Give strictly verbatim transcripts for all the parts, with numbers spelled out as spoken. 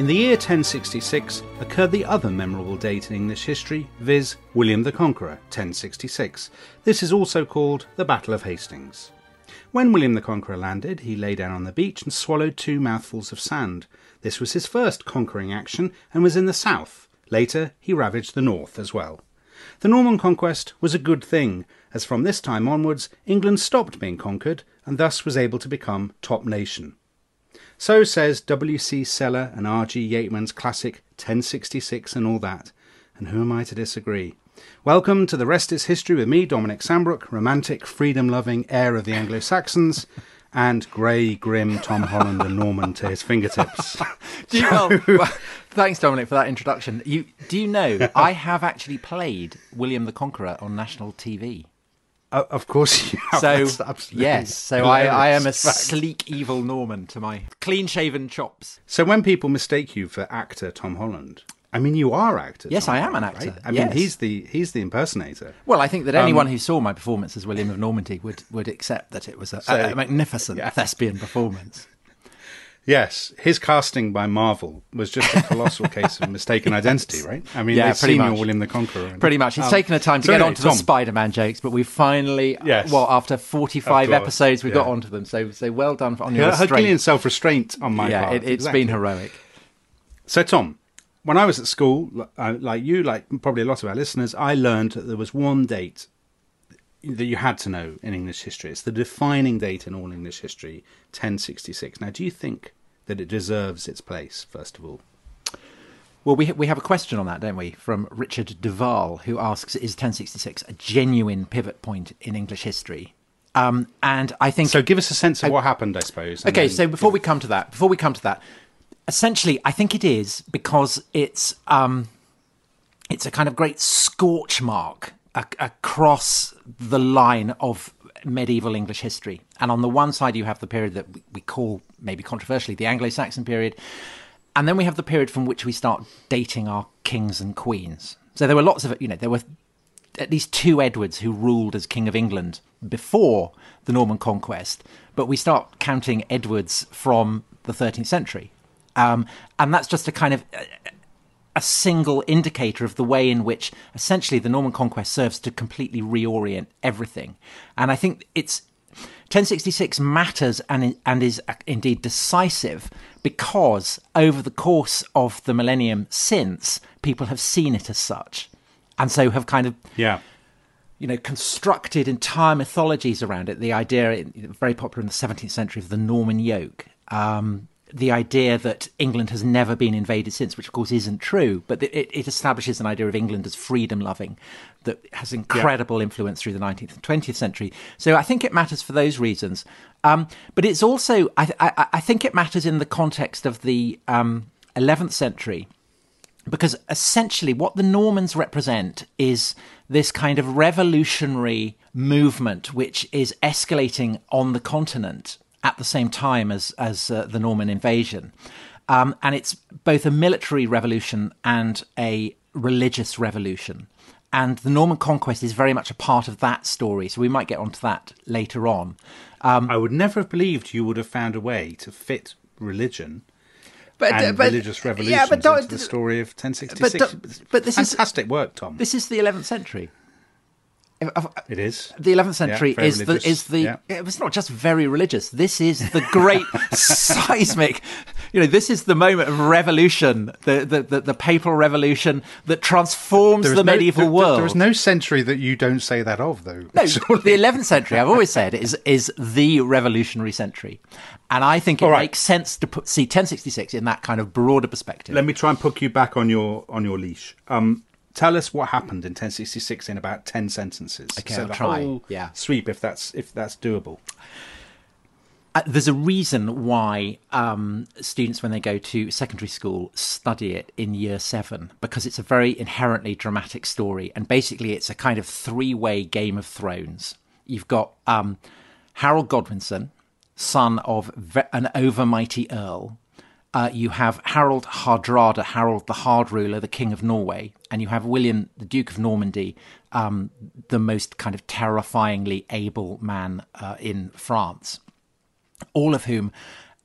In the year ten sixty-six occurred the other memorable date in English history, viz. William the Conqueror, ten sixty-six. This is also called the Battle of Hastings. When William the Conqueror landed, he lay down on the beach and swallowed two mouthfuls of sand. This was his first conquering action and was in the south. Later, he ravaged the north as well. The Norman conquest was a good thing, as from this time onwards, England stopped being conquered and thus was able to become top nation. So says W C Seller and R G Yateman's classic ten sixty-six and all that. And who am I to disagree? Welcome to The Rest is History with me, Dominic Sambrook, romantic, freedom-loving heir of the Anglo-Saxons, and grey, grim Tom Holland and Norman to his fingertips. do you, well, well, thanks, Dominic, for that introduction. You, do you know, I have actually played William the Conqueror on national T V. Uh, of course you have. So, That's absolutely yes, so I, I am a fact. sleek, evil Norman to my clean-shaven chops. So when people mistake you for actor Tom Holland, I mean, you are actor. Yes, Tom I am Holland, an actor. Right? I yes. mean, he's the he's the impersonator. Well, I think that anyone Um, who saw my performance as William of Normandy would, would accept that it was a, So, a, a magnificent yeah. thespian performance. Yes, his casting by Marvel was just a colossal case of mistaken identity, right? I mean, Yeah, they've pretty seen your much. William the Conqueror. and- Pretty much. It's Um, taken a time to so get anyway, onto the Tom, Spider-Man jokes, but we finally, Yes. well, after forty-five Of course, wepisodes, we yeah. got onto them. So, so well done on your Herculean restraint. self-restraint on my Yeah, part. it, it's exactly. been heroic. So, Tom, when I was at school, li- uh, like you, like probably a lot of our listeners, I learned that there was one date that you had to know in English history. It's the defining date in all English history, ten sixty-six. Now, do you think that it deserves its place, first of all? Well, we we have a question on that, don't we, from Richard Duval, who asks, is ten sixty-six a genuine pivot point in English history? Um, and I think... So give us a sense of what happened, I suppose. and Okay, then so before give- we come to that, before we come to that, essentially, I think it is because it's um, it's a kind of great scorch mark a- across the line of medieval English history. And on the one side, you have the period that we- we call, maybe controversially, the Anglo-Saxon period. And then we have the period from which we start dating our kings and queens. So there were lots of, you know, there were at least two Edwards who ruled as King of England before the Norman conquest. But we start counting Edwards from the thirteenth century. Um, and that's just a kind of a, a single indicator of the way in which essentially the Norman conquest serves to completely reorient everything. And I think it's ten sixty-six matters and, and is indeed decisive because over the course of the millennium since, people have seen it as such. And so have kind of Yeah. you know, constructed entire mythologies around it. The idea, very popular in the seventeenth century, of the Norman yoke. Um, the idea that England has never been invaded since, which of course isn't true, but it, it establishes an idea of England as freedom-loving that has incredible yeah. influence through the nineteenth and twentieth century. So I think it matters for those reasons. Um, but it's also, I, I, I think it matters in the context of the um, eleventh century, because essentially what the Normans represent is this kind of revolutionary movement which is escalating on the continent at the same time as, as uh, the Norman invasion. Um, and it's both a military revolution and a religious revolution. And the Norman conquest is very much a part of that story. So we might get onto that later on. Um, I would never have believed you would have found a way to fit religion but, and but, religious revolutions yeah, but into the story of ten sixty-six. But, but this Fantastic is, work, Tom. This is the eleventh century. It is. The eleventh century Yeah, very is the religious. is the Yeah. it was not just very religious. This is the great seismic, you know, this is the moment of revolution, the the, the, the papal revolution that transforms There is the no- medieval there- world. There is no century that you don't say that of, though. No, Surely. the eleventh century, I've always said, is is the revolutionary century. And I think it All right. makes sense to put see ten sixty-six in that kind of broader perspective. Let me try and put you back on your on your leash. Um, tell us what happened in ten sixty-six in about ten sentences. Okay, so I'll the try. whole Yeah. sweep, if that's if that's doable. Uh, there's a reason why um, students, when they go to secondary school, study it in year seven, because it's a very inherently dramatic story. And basically, it's a kind of three-way Game of Thrones. You've got um, Harold Godwinson, son of ve- an overmighty earl. Uh, you have Harold Hardrada, Harold the Hard Ruler, the King of Norway. And you have William, the Duke of Normandy, um, the most kind of terrifyingly able man uh, in France. All of whom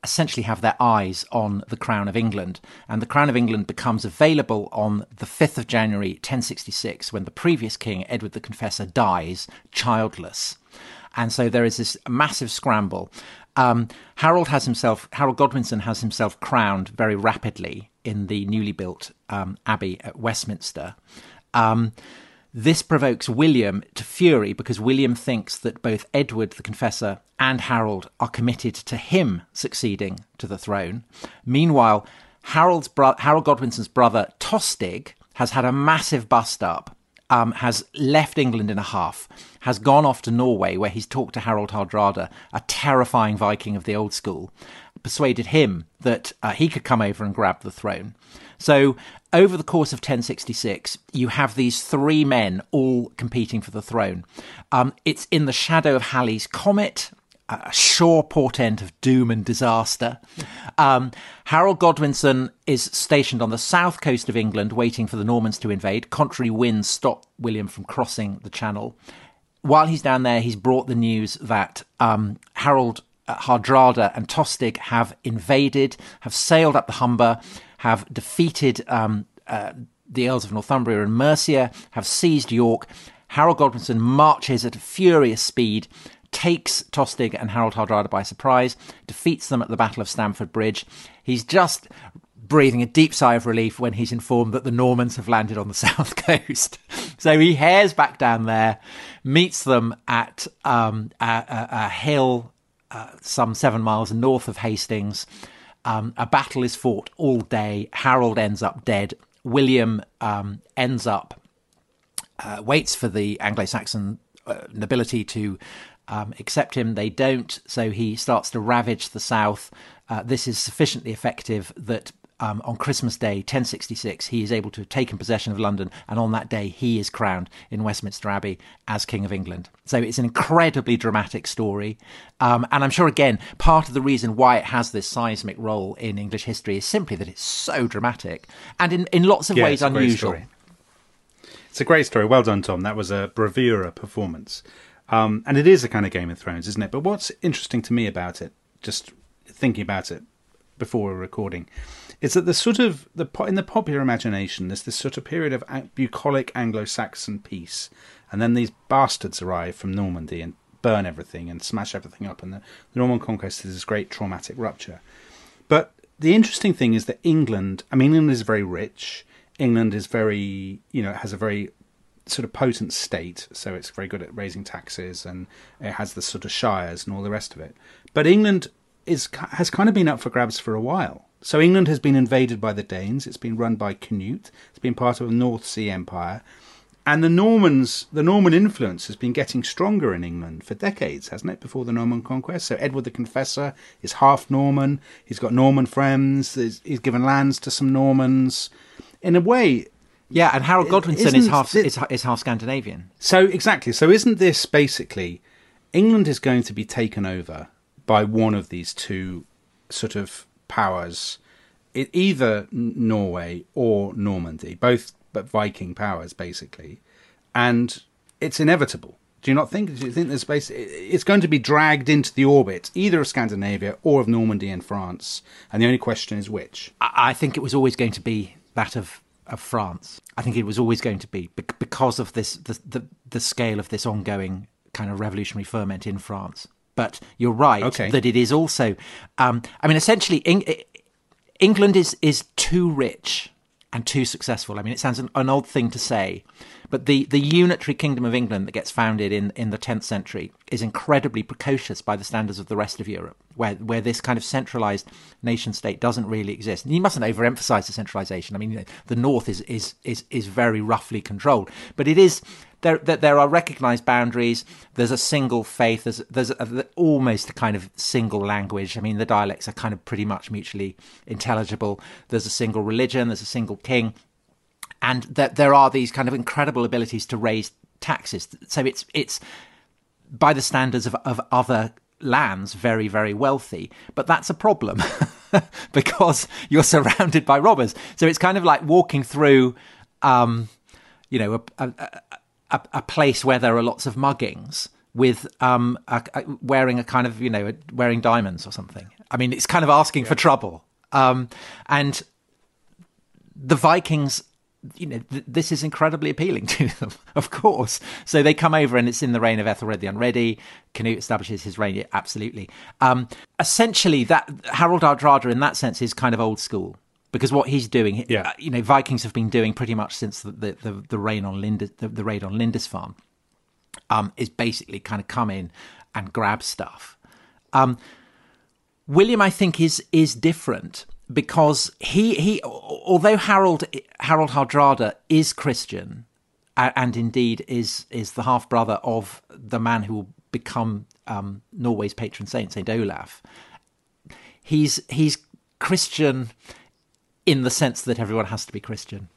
essentially have their eyes on the Crown of England. And the Crown of England becomes available on the fifth of January, ten sixty-six, when the previous king, Edward the Confessor, dies childless. And so there is this massive scramble. Um, Harold has himself, Harold Godwinson has himself crowned very rapidly in the newly built um, abbey at Westminster. Um, this provokes William to fury because William thinks that both Edward the Confessor and Harold are committed to him succeeding to the throne. Meanwhile, Harold's bro- Harold Godwinson's brother Tostig has had a massive bust up. Um, has left England in a huff, has gone off to Norway, where he's talked to Harald Hardrada, a terrifying Viking of the old school, persuaded him that uh, he could come over and grab the throne. So over the course of ten sixty-six, you have these three men all competing for the throne. Um, it's in the shadow of Halley's Comet, a sure portent of doom and disaster. Um, Harold Godwinson is stationed on the south coast of England, waiting for the Normans to invade. Contrary winds stop William from crossing the Channel. While he's down there, he's brought the news that um, Harold uh, Hardrada and Tostig have invaded, have sailed up the Humber, have defeated um, uh, the Earls of Northumbria and Mercia, have seized York. Harold Godwinson marches at a furious speed, takes Tostig and Harald Hardrada by surprise, defeats them at the Battle of Stamford Bridge. He's just breathing a deep sigh of relief when he's informed that the Normans have landed on the south coast. So he hares back down there, meets them at um, a, a, a hill uh, some seven miles north of Hastings. Um, a battle is fought all day. Harold ends up dead. William um, ends up, uh, waits for the Anglo-Saxon uh, nobility to Um, accept him. They don't, so he starts to ravage the south. Uh, this is sufficiently effective that um, on Christmas Day, ten sixty-six, he is able to have taken possession of London, and on that day he is crowned in Westminster Abbey as King of England. So it's an incredibly dramatic story, um, and I'm sure, again, part of the reason why it has this seismic role in English history is simply that it's so dramatic, and in, in lots of yeah, ways it's a unusual. Great story. It's a great story. Well done, Tom. That was a bravura performance. Um, and it is a kind of Game of Thrones, isn't it? But what's interesting to me about it, just thinking about it before we're recording, is that the sort of the in the popular imagination, there's this sort of period of bucolic Anglo-Saxon peace, and then these bastards arrive from Normandy and burn everything and smash everything up, and the, the Norman conquest is this great traumatic rupture. But the interesting thing is that England, I mean, England is very rich. England is very, you know, it has a very sort of potent state, so it's very good at raising taxes, and it has the sort of shires and all the rest of it. But England is has kind of been up for grabs for a while. So England has been invaded by the Danes. It's been run by Canute. It's been part of a North Sea empire, and the Normans, the Norman influence has been getting stronger in England for decades, hasn't it? Before the Norman conquest. So Edward the Confessor is half Norman. He's got Norman friends. He's given lands to some Normans. In a way. Yeah, and Harold Godwinson is half it, is, is half Scandinavian. So exactly. So isn't this basically England is going to be taken over by one of these two sort of powers, it, either Norway or Normandy, both but Viking powers basically, and it's inevitable. Do you not think? Do you think there's space? It's going to be dragged into the orbit either of Scandinavia or of Normandy and France, and the only question is which. I, I think it was always going to be that of. of France. I think it was always going to be because of this the, the the scale of this ongoing kind of revolutionary ferment in France. But you're right okay. that it is also um, I mean essentially Eng- England is is too rich and too successful. I mean, it sounds an, an odd thing to say, but the, the unitary kingdom of England that gets founded in, in the tenth century is incredibly precocious by the standards of the rest of Europe, where where this kind of centralised nation-state doesn't really exist. And you mustn't overemphasise the centralisation. I mean, you know, the north is, is is is very roughly controlled, but it is there. There, there are recognised boundaries. There's a single faith. There's there's a, almost a kind of single language. I mean, the dialects are kind of pretty much mutually intelligible. There's a single religion. There's a single king. And that there are these kind of incredible abilities to raise taxes. So it's it's by the standards of, of other lands very, very wealthy. But that's a problem because you're surrounded by robbers. So it's kind of like walking through, um, you know, a, a, a, a place where there are lots of muggings with um, a, a, wearing a kind of, you know, wearing diamonds or something. I mean, it's kind of asking yeah. for trouble. Um, and the Vikings, you know, th- this is incredibly appealing to them, of course. So they come over, and it's in the reign of Ethelred the Unready. Canute establishes his reign, absolutely. Um, essentially, that Harold Hardrada, in that sense, is kind of old school. Because what he's doing, yeah. you know, Vikings have been doing pretty much since the the, the, the reign on Lindis, the, the raid on Lindisfarne, um, is basically kind of come in and grab stuff. Um, William, I think, is is different because he he although Harold Harold Hardrada is Christian, and indeed is is the half brother of the man who will become um, Norway's patron saint, Saint Olaf. He's he's Christian in the sense that everyone has to be Christian.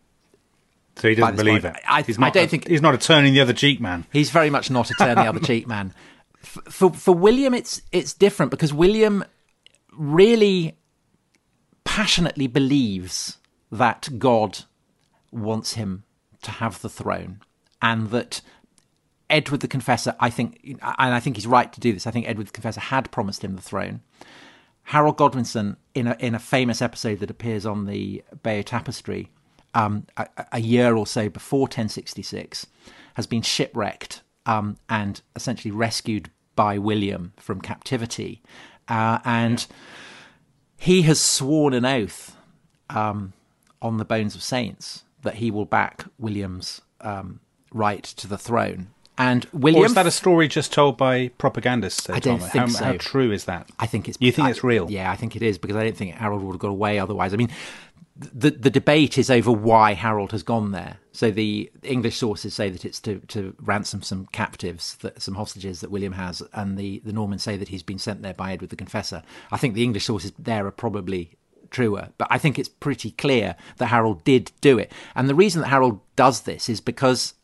So he doesn't believe point. it. I, he's not I don't a, think he's not a turning the other cheek man. He's very much not a turn the other cheek man. For, for for William, it's it's different because William really passionately believes that God wants him to have the throne, and that Edward the Confessor, I think, and I think he's right to do this. I think Edward the Confessor had promised him the throne. Harold Godwinson, in a in a famous episode that appears on the Bayeux Tapestry, um, a, a year or so before ten sixty-six, has been shipwrecked um, and essentially rescued by William from captivity, uh, and he has sworn an oath um, on the bones of saints that he will back William's um, right to the throne. And William, or is that a story just told by propagandists? I don't Tom? think how, so. How true is that? I think it's. You think I, it's real? Yeah, I think it is, because I don't think Harold would have got away otherwise. I mean, the the debate is over why Harold has gone there. So the English sources say that it's to, to ransom some captives, that, some hostages that William has, and the, the Normans say that he's been sent there by Edward the Confessor. I think the English sources there are probably truer, but I think it's pretty clear that Harold did do it. And the reason that Harold does this is because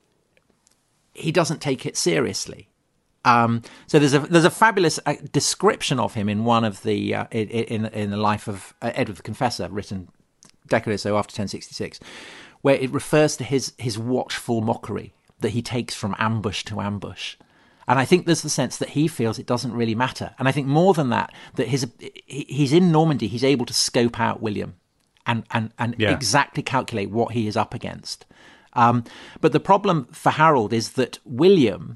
he doesn't take it seriously. Um, so there's a there's a fabulous uh, description of him in one of the uh, in, in in the life of uh, Edward the Confessor, written a decade or so after ten sixty-six, where it refers to his his watchful mockery that he takes from ambush to ambush. And I think there's the sense that he feels it doesn't really matter. And I think more than that, that his he's in Normandy, he's able to scope out William and and and yeah. exactly calculate what he is up against. Um, but the problem for Harold is that William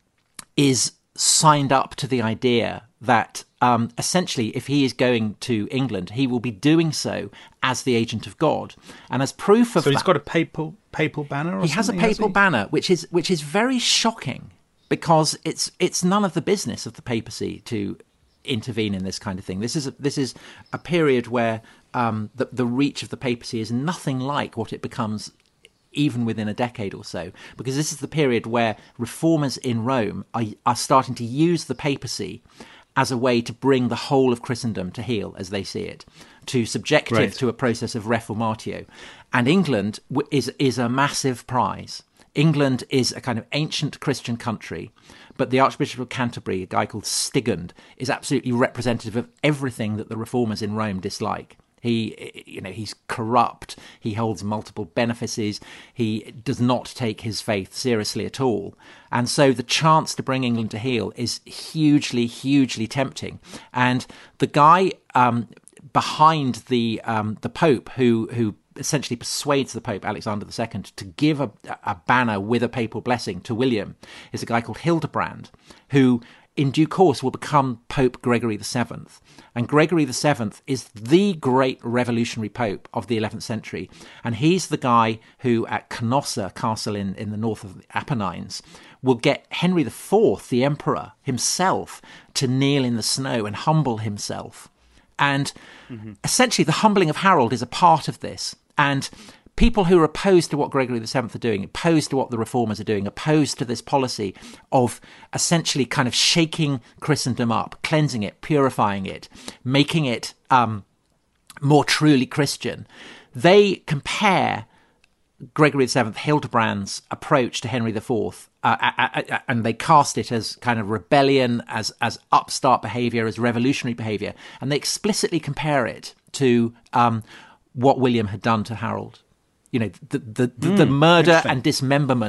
is signed up to the idea that um, essentially if he is going to England, he will be doing so as the agent of God. And as proof of so he's that, got a papal papal banner or he has a papal has banner, which is which is very shocking, because it's it's none of the business of the papacy to intervene in this kind of thing. This is a, this is a period where um, the, the reach of the papacy is nothing like what it becomes even within a decade or so, because this is the period where reformers in Rome are, are starting to use the papacy as a way to bring the whole of Christendom to heel, as they see it, to subject right. it to a process of reformatio. And England is is a massive prize. England is a kind of ancient Christian country, but the Archbishop of Canterbury, a guy called Stigand, is absolutely representative of everything that the reformers in Rome dislike. He, you know, he's corrupt. He holds multiple benefices. He does not take his faith seriously at all. And so the chance to bring England to heel is hugely, hugely tempting. And the guy um, behind the um, the Pope, who who essentially persuades the Pope, Alexander the Second, to give a, a banner with a papal blessing to William, is a guy called Hildebrand, who in due course will become Pope Gregory the Seventh. And Gregory the Seventh is the great revolutionary pope of the eleventh century. And he's the guy who, at Canossa Castle in, in the north of the Apennines, will get Henry the Fourth, the emperor himself, to kneel in the snow and humble himself. And mm-hmm. essentially the humbling of Harold is a part of this. And people who are opposed to what Gregory the Seventh are doing, opposed to what the reformers are doing, opposed to this policy of essentially kind of shaking Christendom up, cleansing it, purifying it, making it um, more truly Christian, they compare Gregory the Seventh, Hildebrand's approach to Henry the Fourth, uh, and they cast it as kind of rebellion, as as upstart behaviour, as revolutionary behaviour, and they explicitly compare it to um, what William had done to Harold. You know, the the, mm, the murder and dismemberment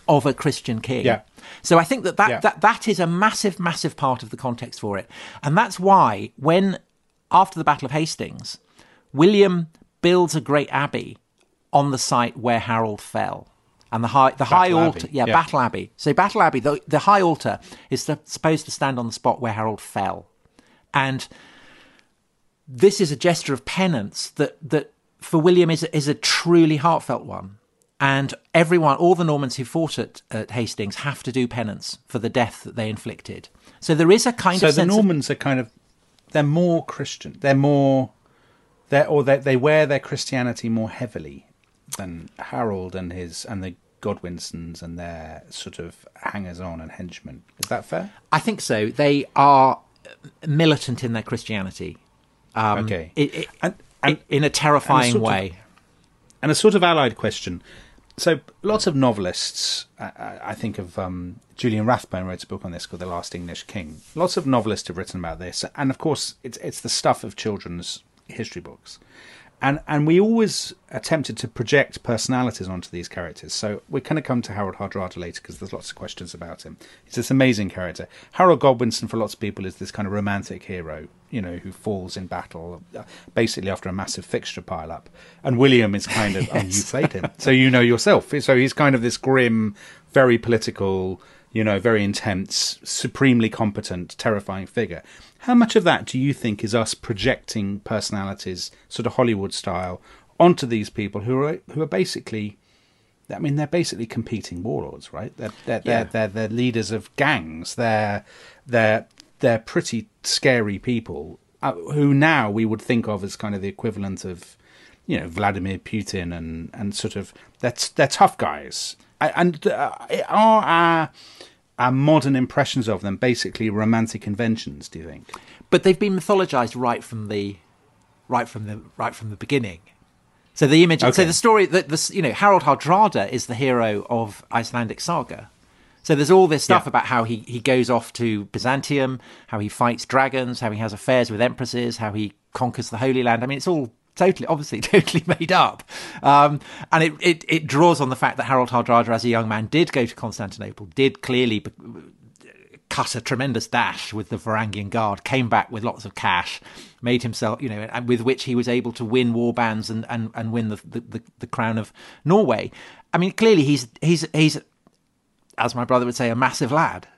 of a Christian king. Yeah. So I think that that, Yeah. that that is a massive, massive part of the context for it. And that's why when, after the Battle of Hastings, William builds a great abbey on the site where Harold fell. And the high, the high altar, yeah, yeah, Battle Abbey. So Battle Abbey, the, the high altar is the, supposed to stand on the spot where Harold fell. And this is a gesture of penance that, that for William is, is a truly heartfelt one. And everyone, all the Normans who fought at, at Hastings have to do penance for the death that they inflicted. So there is a kind so of the sense Normans are kind of, they're more Christian. They're more, they're, or they they wear their Christianity more heavily than Harold and his, and the Godwinsons and their sort of hangers-on and henchmen. Is that fair? I think so. They are militant in their Christianity. Um, Okay. It, it, And, and, in a terrifying sort of- way. and a sort of allied question. So lots of novelists, I, I- I think of um, Julian Rathbone wrote a book on this called The Last English King. Lots of novelists have written about this. And of course, it's it's the stuff of children's history books. And and we always attempted to project personalities onto these characters. So we're going to come to Harold Hardrada later because there's lots of questions about him. He's this amazing character. Harold Godwinson, for lots of people, is this kind of romantic hero, you know, who falls in battle, uh, basically after a massive fixture pile-up. And William is kind of, yes. Oh, you played him, so you know yourself. So he's kind of this grim, very political, you know, very intense, supremely competent, terrifying figure. How much of that do you think is us projecting personalities, sort of Hollywood style, onto these people who are who are basically, I mean, they're basically competing warlords, right? They're they're Yeah. they're, they're, they're leaders of gangs. They're they're they're pretty scary people uh, who now we would think of as kind of the equivalent of, you know, Vladimir Putin and and sort of they're they're tough guys. And uh, are our our modern impressions of them basically romantic conventions, do you think? But they've been mythologized right from the right from the right from the beginning. So the image, Okay. so the story that this, you know, Harold Hardrada is the hero of Icelandic saga. So there's all this stuff Yeah. about how he, he goes off to Byzantium, how he fights dragons, how he has affairs with empresses, how he conquers the Holy Land. I mean, it's all totally, obviously, totally made up. Um, and it, it, it draws on the fact that Harold Hardrada, as a young man, did go to Constantinople, did clearly be- cut a tremendous dash with the Varangian Guard, came back with lots of cash, made himself, you know, and with which he was able to win war bands and, and, and win the, the, the, the crown of Norway. I mean, clearly he's he's he's, as my brother would say, a massive lad.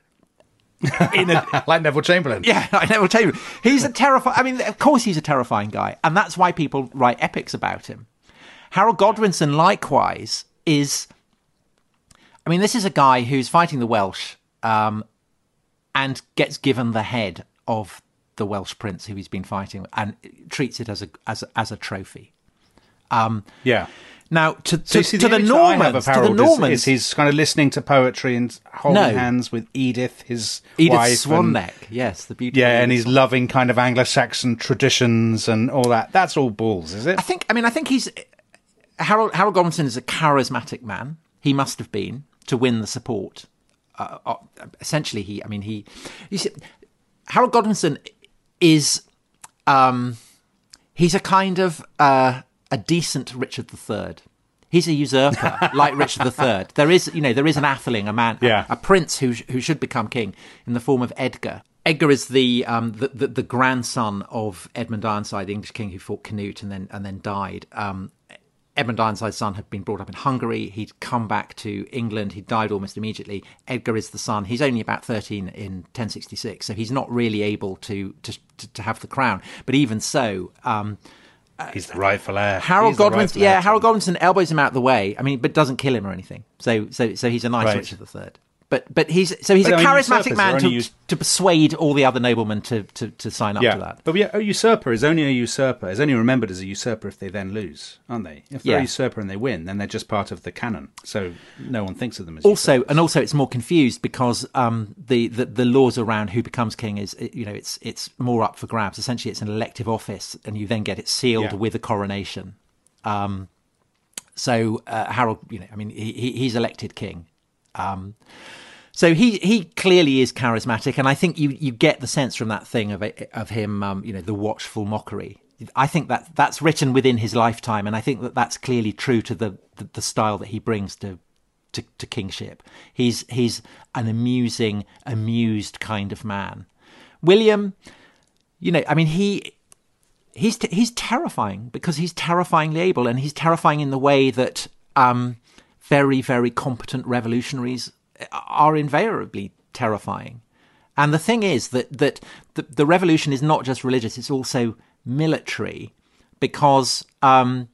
In a, Like Neville Chamberlain. yeah, I never tell you. He's a terrifying. I mean, of course, he's a terrifying guy, and that's why people write epics about him. Harold Godwinson, likewise, is. I mean, this is a guy who's fighting the Welsh, um, and gets given the head of the Welsh prince who he's been fighting, and treats it as a as a, as a trophy. Um, Yeah. Now, to, So to, you see, to the image that I have Normans, of to the Harold is- Normans, is, he's kind of listening to poetry and holding No. hands with Edith, his Edith wife. and- Swanneck, yes, the beautiful. Yeah, and Edith he's loving kind of Anglo-Saxon traditions and all that. That's all balls, is it? I think. I mean, I think he's Harold. Harold Godwinson is a charismatic man. He must have been to win the support. Uh, uh, essentially, he. I mean, he. You see, Harold Godwinson is. Um, he's a kind of uh, a decent Richard the Third. He's a usurper, like Richard the Third. There is, you know, there is an atheling, a man, Yeah. a, a prince who who should become king in the form of Edgar. Edgar is the, um, the, the the grandson of Edmund Ironside, the English king who fought Canute and then and then died. Um, Edmund Ironside's son had been brought up in Hungary. He'd come back to England. He died almost immediately. Edgar is the son. He's only about thirteen in ten sixty-six, so he's not really able to to to, to have the crown. But even so. Um, He's the rightful heir. Harold He's the Godwinson, rightful yeah, heir. Harold Godwinson elbows him out of the way. I mean, but doesn't kill him or anything. So, so, so he's a nice Right. Richard the Third. But, but he's so he's But, a I mean, charismatic usurpers man are to only us- to persuade all the other noblemen to to, to sign up Yeah, to that. but yeah, a usurper is only a usurper. Is only remembered as a usurper if they then lose, aren't they? If they're Yeah. a usurper and they win, then they're just part of the canon. So no one thinks of them as Also, usurpers. and also, it's more confused because um, the, the the laws around who becomes king is, you know, it's it's more up for grabs. Essentially, it's an elective office, and you then get it sealed Yeah. with a coronation. Um, so uh, Harold, you know, I mean, he, he he's elected king. Um, so he he clearly is charismatic, and I think you, you get the sense from that thing of it, of him, um, you know, the watchful mockery. I think that that's written within his lifetime, and I think that that's clearly true to the, the, the style that he brings to to, to kingship. He's he's an amusing, amused kind of man. William, you know, I mean, he he's t- he's terrifying because he's terrifyingly able, and he's terrifying in the way that um, very, very competent revolutionaries are invariably terrifying. And the thing is that that the, the revolution is not just religious; it's also military, because um,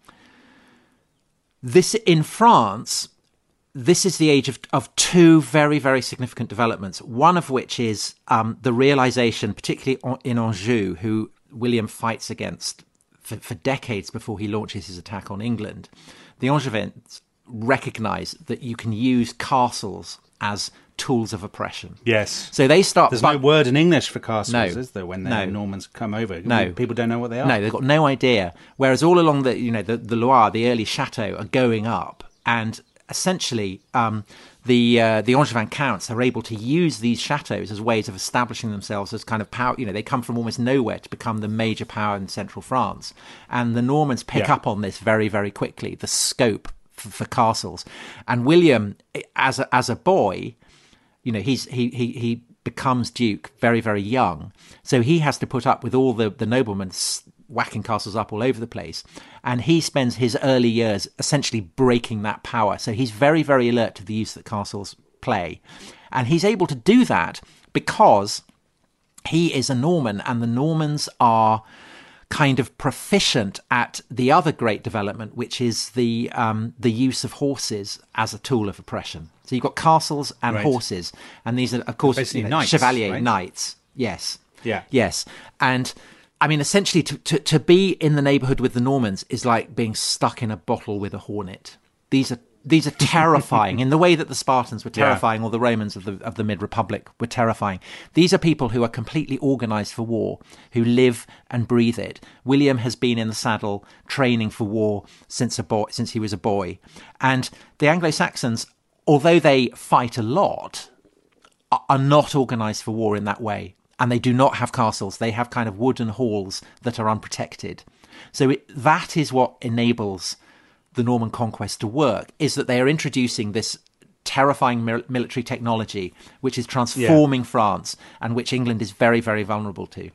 this in France, this is the age of, of two very, very significant developments. One of which is um, the realization, particularly in Anjou, who William fights against for, for decades before he launches his attack on England. The Angevins recognize that you can use castles as tools of oppression. Yes. So they start... There's no word in English for castles, no, is there, when the no. Normans come over? No. People don't know what they are. No, they've got no idea. Whereas all along the, you know, the, the Loire, the early chateaux are going up, and essentially um, the uh, the Angevin counts are able to use these chateaux as ways of establishing themselves as kind of power. You know, they come from almost nowhere to become the major power in central France. And the Normans pick yeah. up on this very, very quickly, the scope for, for castles. And William, as a, as a boy... You know, he's he, he he becomes duke very, very young. So he has to put up with all the, the noblemen whacking castles up all over the place. And he spends his early years essentially breaking that power. So he's very, very alert to the use that castles play. And he's able to do that because he is a Norman, and the Normans are kind of proficient at the other great development, which is the um, the use of horses as a tool of oppression. So you've got castles and right. horses, and these are, of course, basically you know, knights, chevalier right? knights. Yes, yeah, yes, and I mean, essentially, to, to to be in the neighbourhood with the Normans is like being stuck in a bottle with a hornet. These are these are terrifying in the way that the Spartans were terrifying, yeah. or the Romans of the of the mid-Republic were terrifying. These are people who are completely organised for war, who live and breathe it. William has been in the saddle training for war since a boy, since he was a boy, and the Anglo-Saxons, although they fight a lot, are not organised for war in that way. And they do not have castles. They have kind of wooden halls that are unprotected. So it, that is what enables the Norman conquest to work, is that they are introducing this terrifying mil- military technology, which is transforming yeah. France, and which England is very, very vulnerable to.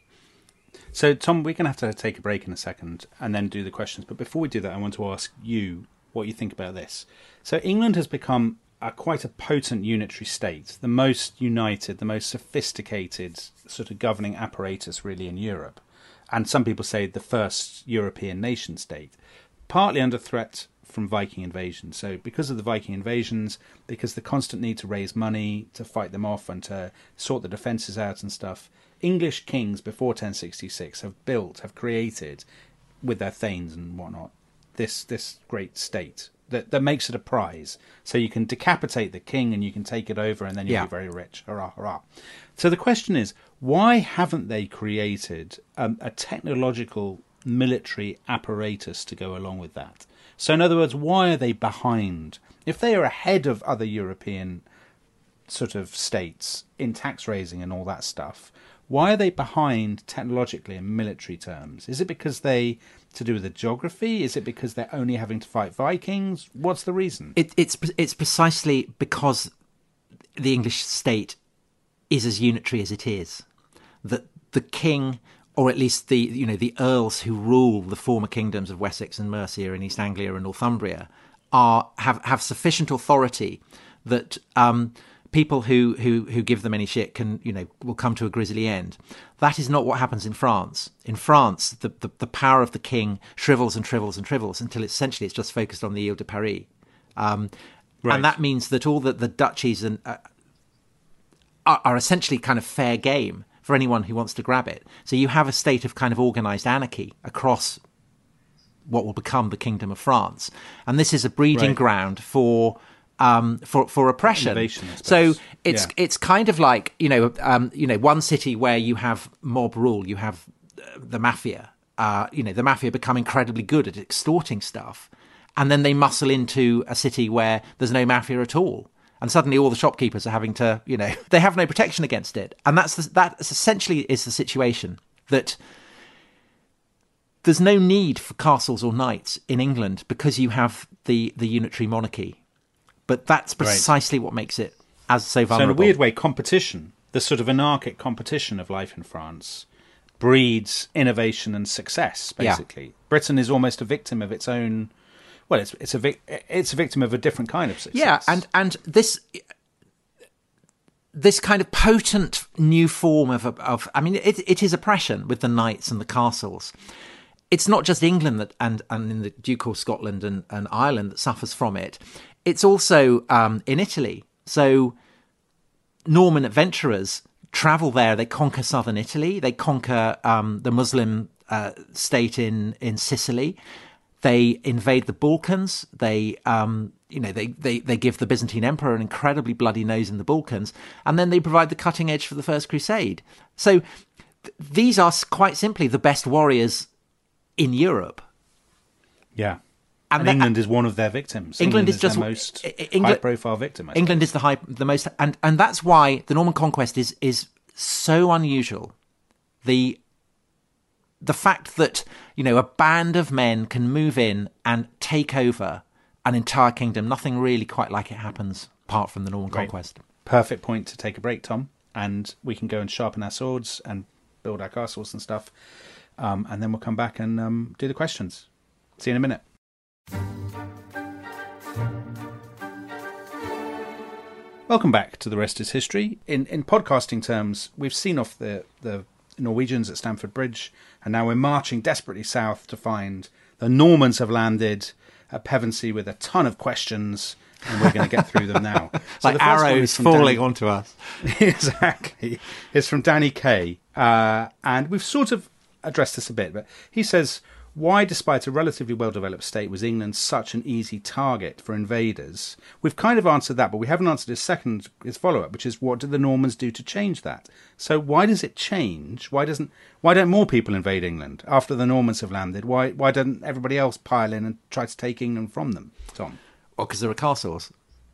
So, Tom, we're going to have to take a break in a second and then do the questions. But before we do that, I want to ask you what you think about this. So England has become a, quite a potent unitary state, the most united, the most sophisticated sort of governing apparatus really in Europe. And some people say the first European nation state, partly under threat from Viking invasion. So because of the Viking invasions, because the constant need to raise money to fight them off and to sort the defences out and stuff, English kings before ten sixty-six have built, have created, with their thanes and whatnot, this this great state that, that makes it a prize. So you can decapitate the king and you can take it over and then you'll yeah. be very rich. Hurrah, hurrah. So the question is, why haven't they created um, a technological military apparatus to go along with that? So in other words, why are they behind? If they are ahead of other European sort of states in tax raising and all that stuff, why are they behind technologically in military terms? Is it because they, to do with the geography? Is it because they're only having to fight Vikings? What's the reason? It, it's it's precisely because the English state is as unitary as it is, that the king, or at least the you know the earls who rule the former kingdoms of Wessex and Mercia and East Anglia and Northumbria, are have, have sufficient authority that um, people who, who who give them any shit can you know will come to a grisly end. That is not what happens in France. In France, the the, the power of the king shrivels and shrivels and shrivels until essentially it's just focused on the Ile de Paris, um, right. and that means that all the, the duchies and uh, are, are essentially kind of fair game for anyone who wants to grab it. So you have a state of kind of organised anarchy across what will become the Kingdom of France. And this is a breeding right. ground for um, for for oppression. So it's yeah. it's kind of like, you know, um, you know, one city where you have mob rule, you have the mafia, uh, you know, the mafia become incredibly good at extorting stuff. And then they muscle into a city where there's no mafia at all. And suddenly all the shopkeepers are having to, you know, they have no protection against it. And that's the, that essentially is the situation, that there's no need for castles or knights in England because you have the, the unitary monarchy. But that's precisely right. what makes it as so vulnerable. So in a weird way, competition, the sort of anarchic competition of life in France, breeds innovation and success, basically. Yeah. Britain is almost a victim of its own... Well, it's it's a vic, it's a victim of a different kind of success. Yeah, and, and this... This kind of potent new form of, of I mean, it, it is oppression with the knights and the castles. It's not just England that, and, and in the ducal Scotland and, and Ireland that suffers from it. It's also um, in Italy. So Norman adventurers travel there. They conquer southern Italy. They conquer um, the Muslim uh, state in, in Sicily. They invade the Balkans. They, um, you know, they, they, they give the Byzantine Emperor an incredibly bloody nose in the Balkans, and then they provide the cutting edge for the First Crusade. So th- these are quite simply the best warriors in Europe. Yeah, and, and that, England is one of their victims. England, England is, is just their most England, high-profile victim. I England suppose. is the high, the most, and and that's why the Norman Conquest is is so unusual. The The fact that, you know, a band of men can move in and take over an entire kingdom, nothing really quite like it happens apart from the Norman Great. Conquest. Perfect point to take a break, Tom. And we can go and sharpen our swords and build our castles and stuff. Um, and then we'll come back and um, do the questions. See you in a minute. Welcome back to The Rest is History. In in podcasting terms, we've seen off the, the Norwegians at Stamford Bridge, and now we're marching desperately south to find the Normans have landed at Pevensey with a ton of questions, and we're going to get through them now. So like arrows falling Danny, onto us. Exactly. It's from Danny Kay, uh, and we've sort of addressed this a bit, but he says, why, despite a relatively well-developed state, was England such an easy target for invaders? We've kind of answered that, but we haven't answered his second, his follow-up, which is, what did the Normans do to change that? So why does it change? Why doesn't? Why don't more people invade England after the Normans have landed? Why why don't everybody else pile in and try to take England from them, Tom? Well, because there are castles.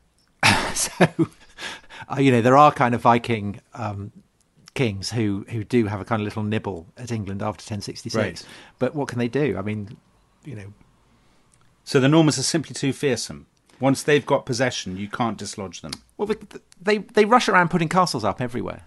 so, uh, you know, there are kind of Viking... Um, kings who who do have a kind of little nibble at England after ten sixty-six. Right. But what can they do? I mean, you know. So the Normans are simply too fearsome. Once they've got possession, you can't dislodge them. Well, they they rush around putting castles up everywhere.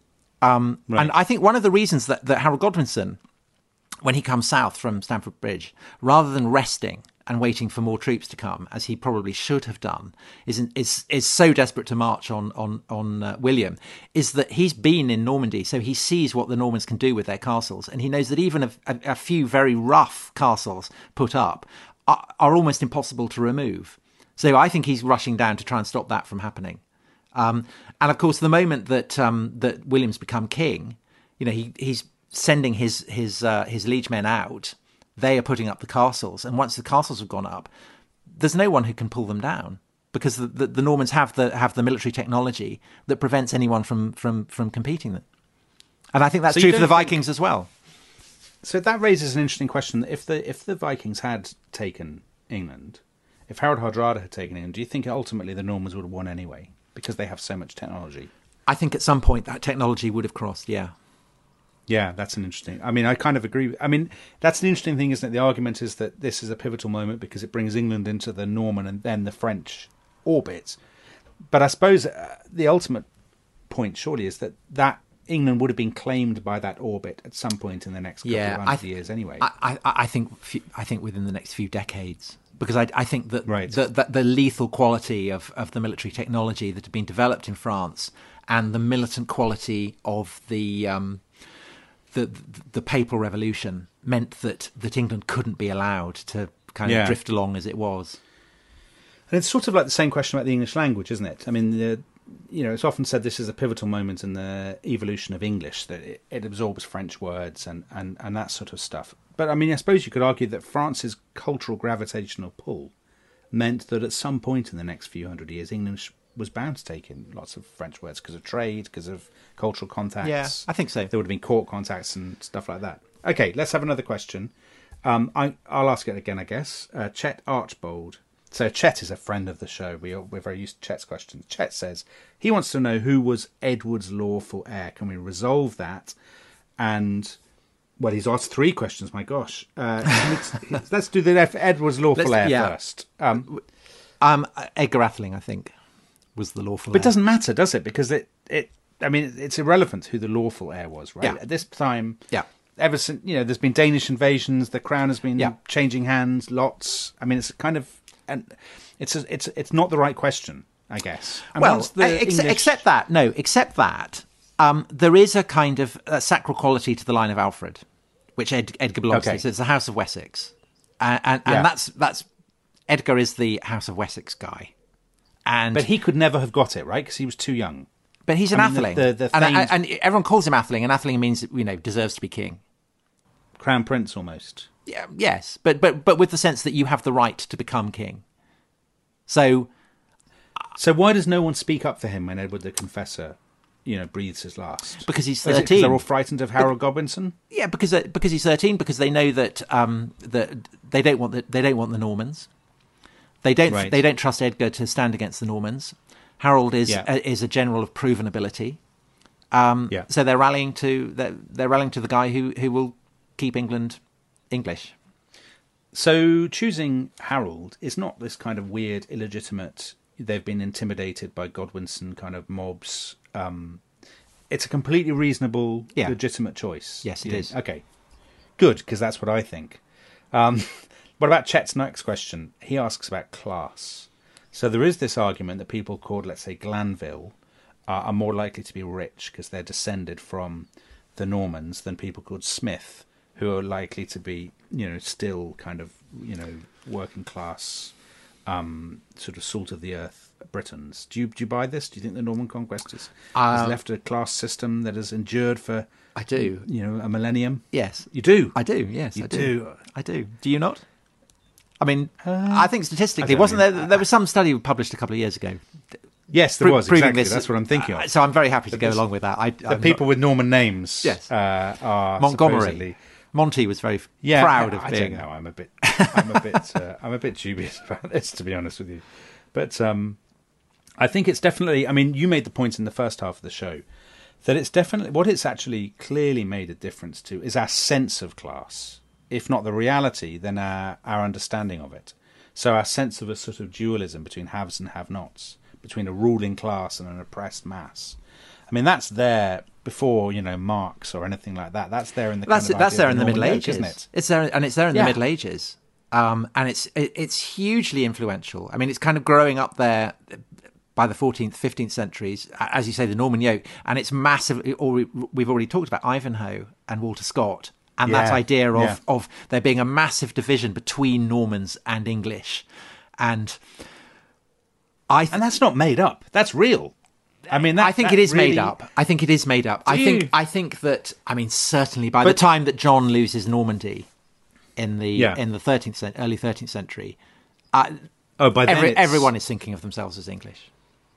Um, right. And I think one of the reasons that, that Harold Godwinson, when he comes south from Stamford Bridge, rather than resting and waiting for more troops to come, as he probably should have done, is is is so desperate to march on on on uh, William, is that he's been in Normandy, so he sees what the Normans can do with their castles, and he knows that even a, a, a few very rough castles put up are, are almost impossible to remove. So I think he's rushing down to try and stop that from happening. Um, and of course, the moment that um, that William's become king, you know, he he's sending his his uh, his liegemen out. They are putting up the castles, and once the castles have gone up, there's no one who can pull them down, because the, the, the Normans have the have the military technology that prevents anyone from from, from competing them. And I think that's so true for the Vikings think... as well. So that raises an interesting question. If the if the Vikings had taken England, if Harald Hardrada had taken England, do you think ultimately the Normans would have won anyway, because they have so much technology? I think at some point that technology would have crossed, yeah. Yeah, that's an interesting... I mean, I kind of agree. I mean, that's an interesting thing, isn't it? The argument is that this is a pivotal moment because it brings England into the Norman and then the French orbit. But I suppose uh, the ultimate point, surely, is that, that England would have been claimed by that orbit at some point in the next couple yeah, of th- years anyway. I, I, I think I think within the next few decades. Because I, I think that, right. the, that the lethal quality of, of the military technology that had been developed in France and the militant quality of the... Um, The, the papal revolution meant that, that England couldn't be allowed to kind of yeah. drift along as it was. And it's sort of like the same question about the English language, isn't it? I mean, the, you know, it's often said this is a pivotal moment in the evolution of English, that it, it absorbs French words and, and, and that sort of stuff. But, I mean, I suppose you could argue that France's cultural gravitational pull meant that at some point in the next few hundred years, English was bound to take in lots of French words because of trade, because of cultural contacts. Yeah, I think so. There would have been court contacts and stuff like that. Okay, let's have another question. Um, I, I'll ask it again, I guess. Uh, Chet Archbold. So Chet is a friend of the show. We, we're very used to Chet's questions. Chet says he wants to know who was Edward's lawful heir. Can we resolve that? And, well, he's asked three questions, my gosh. Uh, let's, let's do the Edward's lawful let's, heir yeah. first. Um, Um, Edgar Atheling, I think, was the lawful But heir. it doesn't matter, does it? Because it, it I mean, it's irrelevant who the lawful heir was, right? Yeah. At this time, Yeah. ever since, you know, there's been Danish invasions, the crown has been Yeah. changing hands lots. I mean, it's kind of, and it's a, it's it's not the right question, I guess. And Well, once the ex- English- except that, no, except that, um, there is a kind of uh, sacral quality to the line of Alfred, which Ed- Edgar belongs Okay. to. So it's the House of Wessex, and and, and Yeah. that's that's Edgar is the House of Wessex guy, and But he could never have got it, right? Because he was too young. but he's an I mean, the- Atheling, the- the and, famed- and everyone calls him Atheling, and Atheling means, you know, deserves to be king. Crown prince almost. Yeah, yes, but but but with the sense that you have the right to become king. So So why does no one speak up for him when Edward the Confessor, you know, breathes his last? because he's Is it 'cause thirteen. they're all frightened of Harold Godwinson? Yeah, because uh, because he's thirteen. Because they know that um, that they don't want the, they don't want the Normans. They don't Right. they don't trust Edgar to stand against the Normans. Harold is Yeah. uh, is a general of proven ability. Um, Yeah. So they're rallying to they're, they're rallying to the guy who who will keep England English. So choosing Harold is not this kind of weird, illegitimate, they've been intimidated by Godwinson kind of mobs. Um, it's a completely reasonable, Yeah. legitimate choice. Yes, it Yeah. is. Okay, good, because that's what I think. Um, what about Chet's next question? He asks about class. So there is this argument that people called, let's say, Glanville, uh, are more likely to be rich because they're descended from the Normans than people called Smith, who are likely to be, you know, still kind of, you know, working class, um, sort of salt of the earth Britons. Do you do you buy this? Do you think the Norman conquest has, has Uh, left a class system that has endured for, I do. you know, a millennium? Yes, You do. I do. Yes, You I do. do. I do. Do you not? I mean, Uh, I think statistically, I don't wasn't know. there? There was some study published a couple of years ago. Yes, there pro- was proving exactly. this. That's what I'm thinking Uh, of. So I'm very happy to go this- along with that. I, The people with Norman names, Yes. uh, are Montgomery, supposedly- Monty was very Yeah, proud I, of I being. don't know. I'm a bit, I'm a bit, uh, I'm a bit dubious about this, to be honest with you. But um, I think it's definitely. I mean, you made the point in the first half of the show that it's definitely what it's actually clearly made a difference to is our sense of class, if not the reality, then our our understanding of it. So our sense of a sort of dualism between haves and have-nots, between a ruling class and an oppressed mass. I mean, that's there before, you know, Marx or anything like that. That's there in the That's kind of that's idea there of in the Norman Middle yoke, Ages, isn't it? It's there, and it's there in Yeah. the Middle Ages, um, and it's it, it's hugely influential. I mean, it's kind of growing up there by the fourteenth, fifteenth centuries, as you say, the Norman yoke, and it's massive. Or we, we've already talked about Ivanhoe and Walter Scott, and that Yeah, idea of yeah. of there being a massive division between Normans and English, and I th- And that's not made up. That's real. I mean, that, I think that it is really- made up. I think it is made up. I Do think you? I think that I mean certainly by But- the time that John loses Normandy in the Yeah. in the thirteenth cent- early thirteenth century, uh, Oh, by then every, it's- everyone is thinking of themselves as English.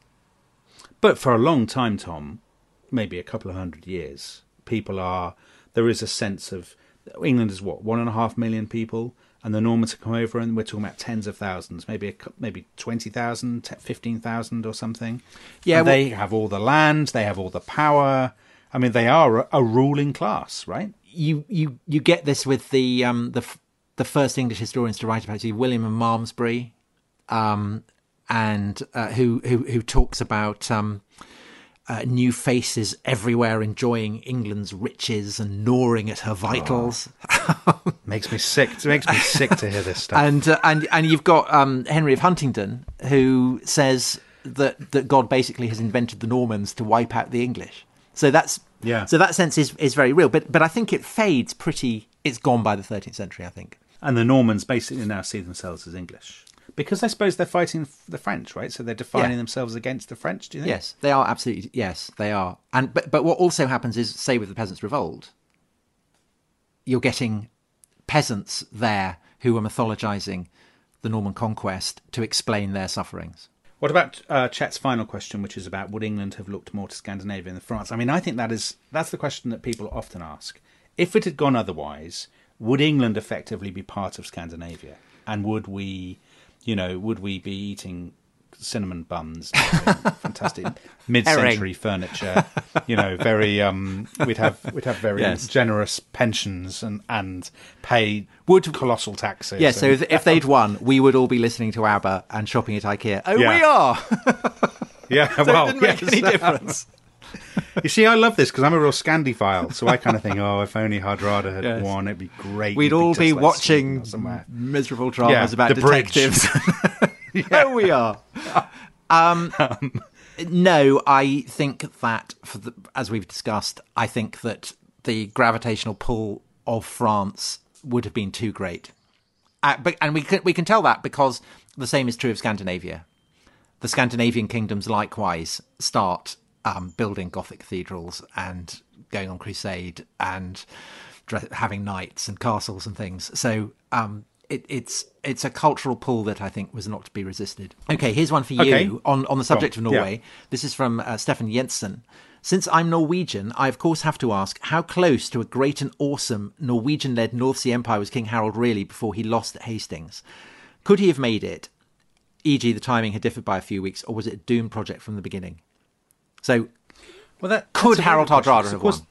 But for a long time, Tom, maybe a couple of hundred years, people are. There is a sense of England is what one and a half million people, and the Normans have come over, and we're talking about tens of thousands, maybe a, cou- maybe twenty thousand, fifteen thousand, or something. Yeah, And well- they have all the land, they have all the power. I mean, they are a, a ruling class, right? You you you get this with the um the f- the first English historians to write about it, William and Malmesbury, um, and uh, who who who talks about um. Uh, new faces everywhere enjoying England's riches and gnawing at her vitals. Makes me sick. It makes me sick to hear this stuff. And uh, and and you've got um, Henry of Huntingdon, who says that that God basically has invented the Normans to wipe out the English. So that's Yeah. So that sense is is very real. But but I think it fades pretty. It's gone by the thirteenth century, I think. And the Normans basically now see themselves as English. Because I suppose they're fighting f- the French, right? So they're defining Yeah. themselves against the French, do you think? Yes, they are absolutely. Yes, they are. And but but what also happens is, say with the Peasants' Revolt, you're getting peasants there who are mythologizing the Norman conquest to explain their sufferings. What about uh, Chet's final question, which is about would England have looked more to Scandinavia than France? I mean, I think that is that's the question that people often ask. If it had gone otherwise, would England effectively be part of Scandinavia? And would we, you know, would we be eating cinnamon buns, fantastic mid-century furniture. You know, very. Um, we'd have we'd have very Yes. generous pensions and and pay Would- colossal taxes. Yeah, so and- if, if they'd won, we would all be listening to ABBA and shopping at IKEA. Oh, Yeah. we are! yeah, So well, it didn't make yes. any difference. You see, I love this because I'm a real Scandiophile, so I kind of think, oh, if only Hardrada had Yes. won, it'd be great. We'd We'd all just be like watching Sweden or somewhere. miserable dramas Yeah, about The Bridge. detectives. Oh, we are. Um, no, I think that, for the, as we've discussed, I think that the gravitational pull of France would have been too great. Uh, but, and we can, we can tell that because the same is true of Scandinavia. The Scandinavian kingdoms likewise start um, building Gothic cathedrals and going on crusade and dre- having knights and castles and things. So um, it, it's it's a cultural pull that I think was not to be resisted. Okay, here's one for you Okay. on, on the subject Go on. of Norway. Yeah. This is from uh, Stefan Jensen. Since I'm Norwegian, I of course have to ask, how close to a great and awesome Norwegian-led North Sea Empire was King Harold really before he lost at Hastings? Could he have made it, for example the timing had differed by a few weeks, or was it a doomed project from the beginning? So Well, that could that's a Harold very good Hardrada question. have Of course, won?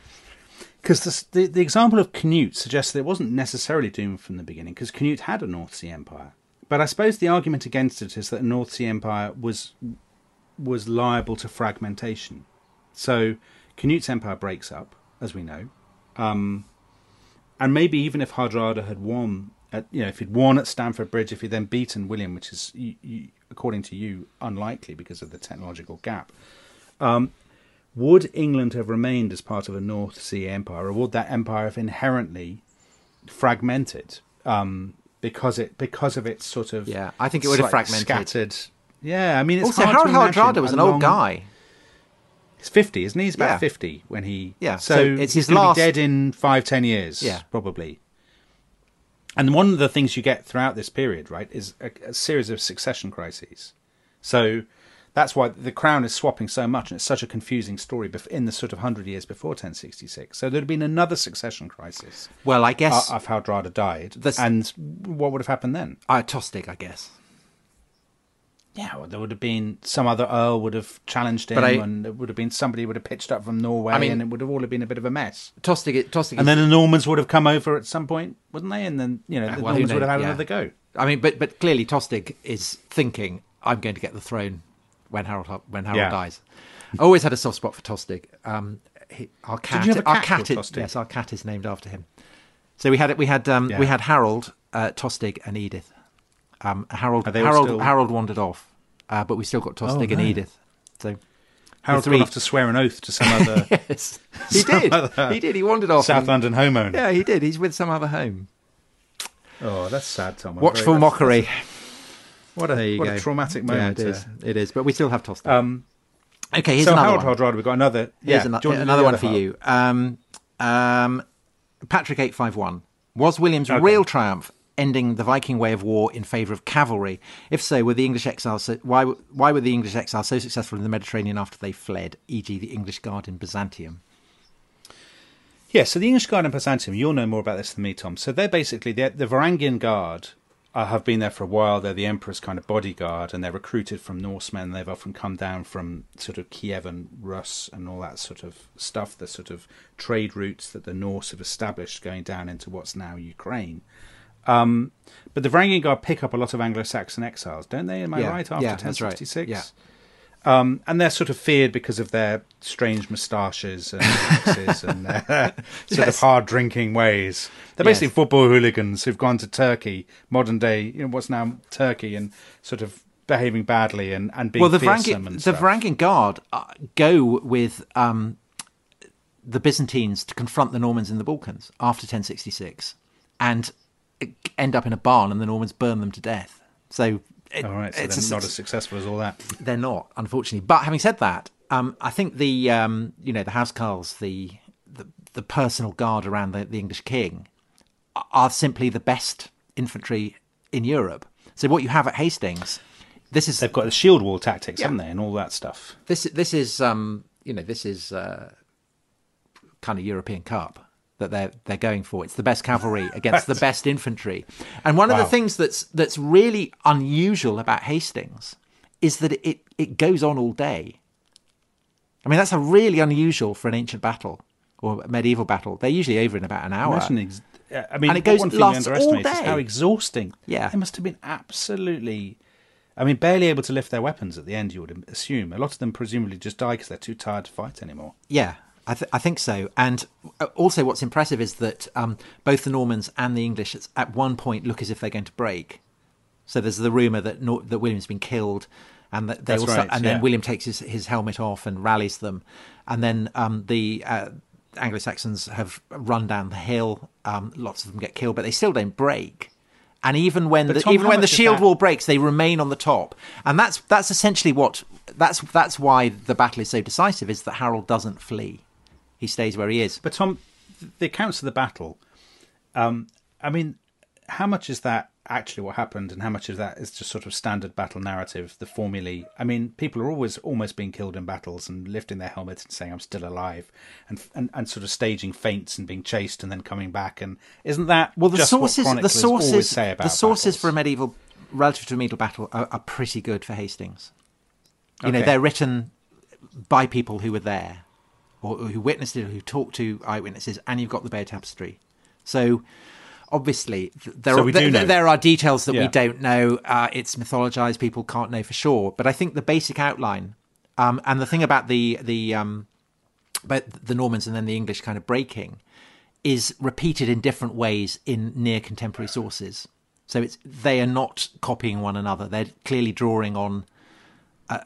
Because the, the example of Canute suggests that it wasn't necessarily doomed from the beginning, because Canute had a North Sea Empire. But I suppose the argument against it is that the North Sea Empire was was liable to fragmentation. So Canute's empire breaks up, as we know, um, and maybe even if Hardrada had won, at, you know, if he'd won at Stamford Bridge, if he'd then beaten William, which is, you, you, according to you, unlikely because of the technological gap. Um, Would England have remained as part of a North Sea empire, or would that empire have inherently fragmented um, because it because of its sort of Yeah, I think it would have slight fragmented. scattered? Yeah, I mean, it's Also, hard Harold to imagine Hardrada was a an old long- guy. He's fifty, isn't he? He's about Yeah. fifty when he. Yeah, so, so it's he's his going to last- be dead in five, ten years. Yeah. probably. And one of the things you get throughout this period, right, is a, a series of succession crises. So that's why the crown is swapping so much, and it's such a confusing story bef- in the sort of hundred years before ten sixty-six. So there'd been another succession crisis Well, I guess uh, of how Hardrada died, This- and what would have happened then? uh, Tostig, I guess. Yeah, well, there would have been some other earl would have challenged him, But I- and there would have been somebody would have pitched up from Norway, I mean- and it would have all have been a bit of a mess. Tostig, Tostig, And is, then the Normans would have come over at some point, wouldn't they? And then, you know, the well, who Normans would have had knows? Yeah. another go. I mean, but but clearly Tostig is thinking, I'm going to get the throne when Harold when Harold Yeah. dies. I always had a soft spot for Tostig. Um, he, our cat, you have a our cat cat, called is, Tostig? yes, our cat is named after him. So we had we had um, Yeah. we had Harold, uh, Tostig, and Edith. Um, Harold Are they all Harold still- Harold wandered off, uh, but we still got Tostig Oh, and no. Edith. So Harold's three- gone off to swear an oath to some other yes, he Some did. other He did. He wandered off. South and- London homeowner. Yeah, he did. He's with some other home. Oh, that's sad, Tom. I'm Watchful very- that's- mockery. What a, There you what go. a traumatic Yeah, moment. it is. uh, It is. But we still have Tostig. Um, okay, here's so another Harold one. Hardrada, we've got another. Here's yeah, ano- do you want to do another the one other for half? you. Um, um, Patrick eight five one. Was William's Okay. real triumph ending the Viking way of war in favour of cavalry? If so, were the English exiles so, why why were the English exiles so successful in the Mediterranean after they fled, for example the English Guard in Byzantium? Yeah, so the English Guard in Byzantium, you'll know more about this than me, Tom. So they're basically, the, the Varangian Guard uh, have been there for a while. They're the Emperor's kind of bodyguard, and they're recruited from Norsemen. They've often come down from sort of Kiev and Rus and all that sort of stuff, the sort of trade routes that the Norse have established going down into what's now Ukraine. Um, but the Varangian Guard pick up a lot of Anglo-Saxon exiles, don't they? Am I Yeah, right? After yeah, that's right. ten sixty-six? Yeah. Um, and they're sort of feared because of their strange moustaches and mixes and their sort of Yes. hard drinking ways. They're Yes. basically football hooligans who've gone to Turkey, modern day, you know, what's now Turkey, and sort of behaving badly and, and being Well, the fearsome Varangian, and the stuff. Varangian Guard uh, go with um, the Byzantines to confront the Normans in the Balkans after ten sixty-six, and end up in a barn, and the Normans burn them to death. So, it, All right, so it's they're a- not as successful as all that. they're not, unfortunately. But having said that, um, I think the um, you know the housecarls, the, the the personal guard around the, the English king, are simply the best infantry in Europe. So what you have at Hastings, this is They've got the shield wall tactics, Yeah. haven't they, and all that stuff. this this is um, you know this is uh, kind of European Cup that they're they're going for. It's the best cavalry against the best infantry. And one of Wow. the things that's that's really unusual about Hastings is that it, it goes on all day. I mean, that's a really unusual for an ancient battle or a medieval battle. They're usually over in about an hour. Imagine ex- I mean, And it goes- one thing lasts we underestimate all is day. how exhausting. Yeah. They must have been absolutely... I mean, barely able to lift their weapons at the end, you would assume. A lot of them presumably just die because they're too tired to fight anymore. Yeah, I, th- I think so. And also what's impressive is that um, both the Normans and the English at one point look as if they're going to break. So there's the rumour that Nor- that William's been killed, and that they That's also, right, and then yeah. William takes his, his helmet off and rallies them. And then um, the uh, Anglo-Saxons have run down the hill. Um, lots of them get killed, but they still don't break. And even when But the, Tom, even how when the much is shield that- wall breaks, they remain on the top, and that's that's essentially what that's that's why the battle is so decisive. Is that Harold doesn't flee; he stays where he is. But Tom, the accounts of the battle, um, I mean, how much is that actually what happened, and how much of that is just sort of standard battle narrative, the formulae? I mean, people are always almost being killed in battles and lifting their helmets and saying, "I'm still alive," and and, and sort of staging feints and being chased and then coming back. And isn't that Well, the just sources, what the chroniclers always sources, say about the sources battles? for a medieval, relative to a medieval battle, are, are pretty good for Hastings. You know, Okay. they're written by people who were there, or who witnessed it, or who talked to eyewitnesses, and you've got the Bay Tapestry. So, obviously, th- there So are we do th- know. there are details that we Yeah. don't know. Uh, it's mythologized; people can't know for sure. But I think the basic outline, um, and the thing about the the um, about the Normans and then the English kind of breaking, is repeated in different ways in near contemporary sources. So it's they are not copying one another. They're clearly drawing on a,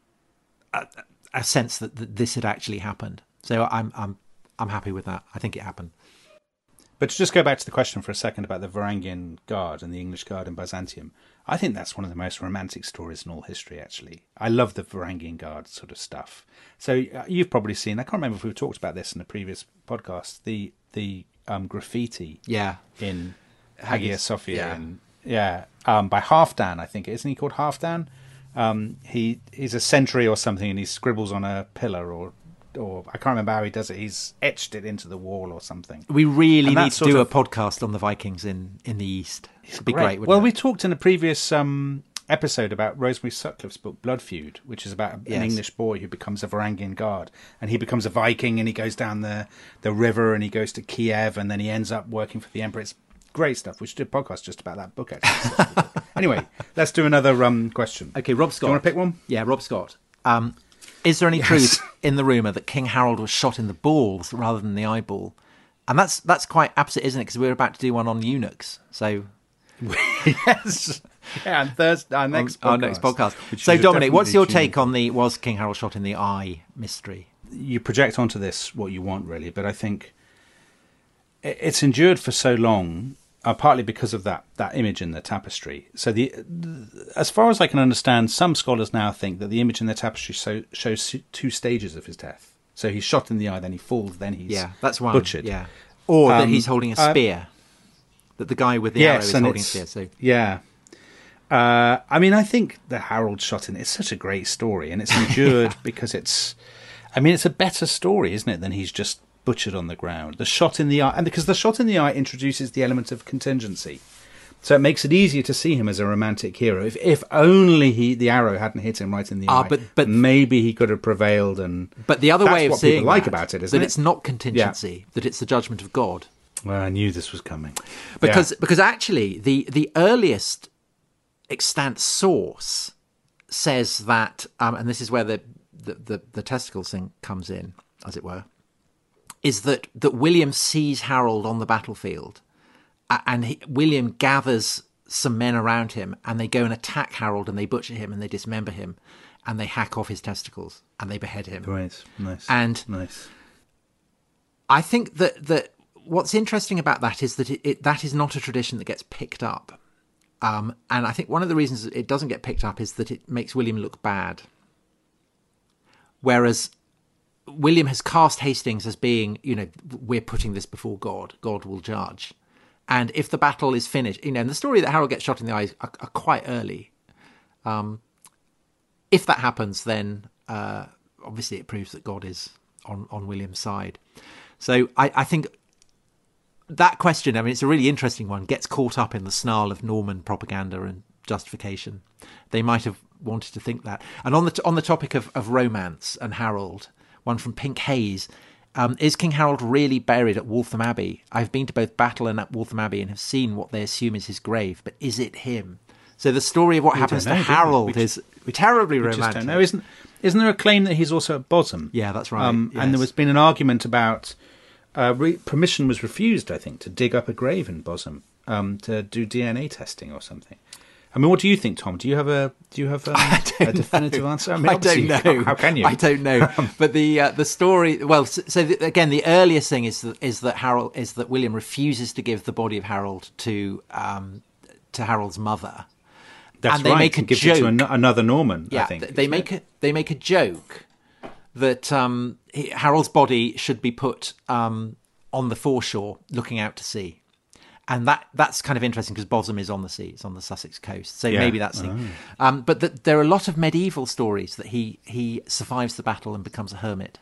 a, a sense that, that this had actually happened. So I'm I'm I'm happy with that. I think it happened. But to just go back to the question for a second about the Varangian Guard and the English Guard in Byzantium, I think that's one of the most romantic stories in all history, actually. I love the Varangian Guard sort of stuff. So uh, you've probably seen, I can't remember if we've talked about this in a previous podcast, the the um, graffiti Yeah. in Hagia- Hagia Sophia. yeah. And, yeah, um, by Halfdan, I think. Isn't he called Halfdan? Um, he He's a sentry or something, and he scribbles on a pillar or... or I can't remember how he does it. He's etched it into the wall or something. We really And need that's to sort do of- a podcast on the Vikings in, in the East. It'd be Great. great. wouldn't well, it? we talked in a previous um, episode about Rosemary Sutcliffe's book Blood Feud, which is about an Yes. English boy who becomes a Varangian guard, and he becomes a Viking, and he goes down the, the river, and he goes to Kiev, and then he ends up working for the Emperor. It's great stuff. We should do a podcast just about that book, actually. Anyway, let's do another um, question. Okay, Rob Scott. Do you want to pick one? Yeah, Rob Scott. Um, is there any Yes. truth in the rumour that King Harold was shot in the balls rather than the eyeball? And that's that's quite absurd, isn't it? Because we're about to do one on eunuchs. So Yes. Yeah, and Thursday, our next podcast. our next podcast. which So you should Dominic, what's your definitely take tune on the was King Harold shot in the eye mystery? in. You project onto this what you want, really, but I think it- it's endured for so long, uh, partly because of that, that image in the tapestry. So, the, as far as I can understand, some scholars now think that the image in the tapestry so, shows two stages of his death. So he's shot in the eye, then he falls, then he's Yeah, that's one. butchered. Yeah, or that Um, he's holding a uh, spear. that the guy with the yes, arrow is and holding a it's- spear. So Yeah. Uh, I mean, I think the Harold shot in it's such a great story, and it's endured because it's. I mean, it's a better story, isn't it, than he's just butchered on the ground. The shot in the eye, and because the shot in the eye introduces the element of contingency, so it makes it easier to see him as a romantic hero. If if only he the arrow hadn't hit him right in the Ah, eye, but- but- maybe he could have prevailed. And But the other that's way of what seeing people like that, about it, isn't that it? it's not contingency, that it's the judgment of God. Well, I knew this was coming Because Yeah. because actually the the earliest extant source says that, um, and this is where the, the, the, the testicles thing comes in, as it were, is that, that William sees Harold on the battlefield, a- and he, William gathers some men around him, and they go and attack Harold, and they butcher him, and they dismember him, and they hack off his testicles, and they behead him. Great, nice, And nice. I think that, that what's interesting about that is that it, it, that is not a tradition that gets picked up. Um, and I think one of the reasons it doesn't get picked up is that it makes William look bad. Whereas William has cast Hastings as being, you know, we're putting this before God. God will judge. And if the battle is finished, you know, and the story that Harold gets shot in the eyes are, are quite early. Um, if that happens, then uh, obviously it proves that God is on, on William's side. So I, I think that question, I mean, it's a really interesting one, gets caught up in the snarl of Norman propaganda and justification. They might have wanted to think that. And on the t- on the topic of, of romance and Harold, one from Pink Haze, um, is King Harold really buried at Waltham Abbey? I've been to both Battle and at Waltham Abbey and have seen what they assume is his grave, but is it him? So the story of what we happens know, to Harold we? is terribly we romantic. Just don't know. Isn't, isn't there a claim that he's also at Bosham? Yeah, that's right. Um, yes. And there has been an argument about uh, re- permission was refused, I think, to dig up a grave in Bosham um, to do D N A testing or something. I mean, what do you think, Tom? Do you have a do you have um, a definitive know. answer? I, mean, I don't know. How can you? I don't know. But the uh, the story. Well, so, so the, again, the earliest thing is that is that Harold is that William refuses to give the body of Harold to um, to Harold's mother. That's and they right. make a give joke. It to an- another Norman. Yeah, I think they make a, they make a joke that um, he, Harold's body should be put um, on the foreshore, looking out to sea. And that that's kind of interesting because Bosham is on the sea; it's on the Sussex coast. So yeah. maybe that's the. Oh. Um, but the, there are a lot of medieval stories that he he survives the battle and becomes a hermit.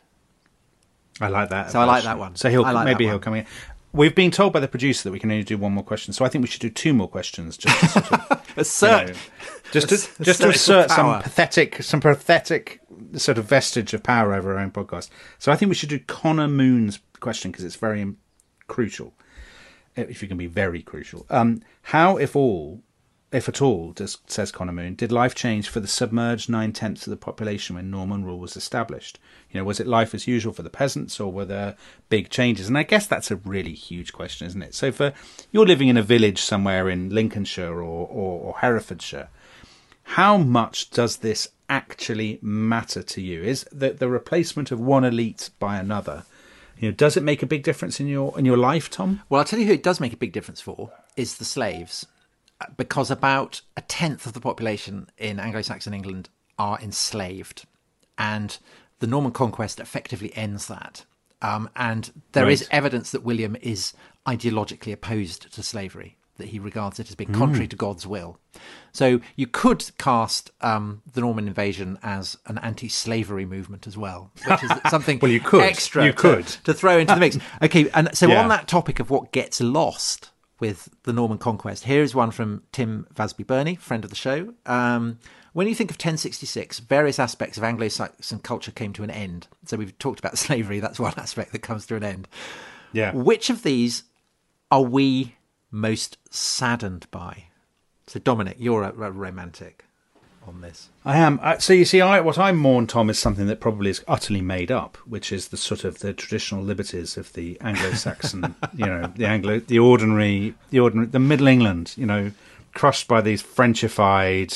I like that. So I like that one. So he'll like maybe he'll come in. We've been told by the producer that we can only do one more question, so I think we should do two more questions. Just to sort of, assert, you know, just to just to assert some pathetic, some pathetic sort of vestige of power over our own podcast. So I think we should do Connor Moon's question because it's very crucial. If you can be very crucial. Um, how, if all, if at all, does, says Connor Moon, did life change for the submerged nine-tenths of the population when Norman rule was established? You know, was it life as usual for the peasants or were there big changes? And I guess that's a really huge question, isn't it? So for you're living in a village somewhere in Lincolnshire or, or, or Herefordshire, how much does this actually matter to you? Is the, the replacement of one elite by another... You know, does it make a big difference in your in your life, Tom? Well, I'll tell you who it does make a big difference for is the slaves, because about a tenth of the population in Anglo-Saxon England are enslaved, and the Norman conquest effectively ends that. Um, and there right. is evidence that William is ideologically opposed to slavery, that he regards it as being contrary mm. to God's will. So you could cast um, the Norman invasion as an anti-slavery movement as well, which is something well, you could. extra you could. To, to throw into the mix. Okay, and so yeah. on that topic of what gets lost with the Norman conquest, here is one from Tim Vasby-Burney, friend of the show. Um, when you think of ten sixty-six, various aspects of Anglo-Saxon culture came to an end. So we've talked about slavery, that's one aspect that comes to an end. Yeah. Which of these are we most saddened by? So Dominic, you're a, a romantic on this. I am. Uh, so you see, I, what I mourn, Tom, is something that probably is utterly made up, which is the sort of the traditional liberties of the Anglo-Saxon, you know, the Anglo, the ordinary, the ordinary, the Middle England, you know, crushed by these Frenchified,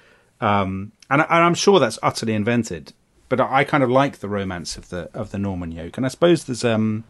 um, and, and I'm sure that's utterly invented. But I, I kind of like the romance of the of the Norman yoke, and I suppose there's um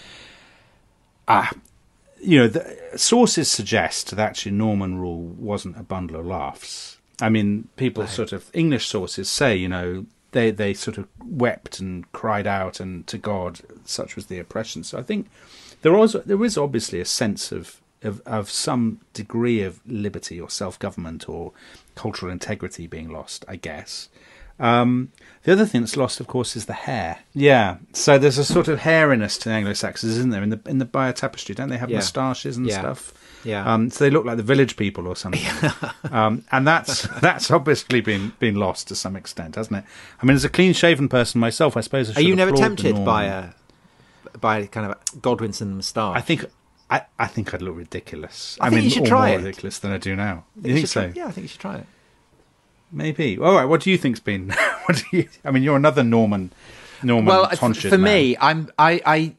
ah. You know, the sources suggest that actually Norman rule wasn't a bundle of laughs. I mean, people right. sort of, English sources say, you know, they, they sort of wept and cried out and to God, such was the oppression. So I think there was there is obviously a sense of, of, of some degree of liberty or self-government or cultural integrity being lost, I guess. Um, the other thing that's lost, of course, is the hair. Yeah, so there's a sort of hairiness to the Anglo-Saxons, isn't there? In the in the Bayeux Tapestry, don't they have yeah. moustaches and yeah. stuff? Yeah. Um, so they look like the village people or something. um, and that's that's obviously been been lost to some extent, hasn't it? I mean, as a clean-shaven person myself, I suppose I should Are you never applaud tempted by a by kind of a Godwinson moustache? I think I, I think I'd look ridiculous. I, I think mean, you should or try more it. ridiculous than I do now. I think You think you so? Try, yeah, I think you should try it. Maybe. All right. What do you think's been? What do you? I mean, you're another Norman. Norman. Well, tonsured for man. me, I'm. I, I.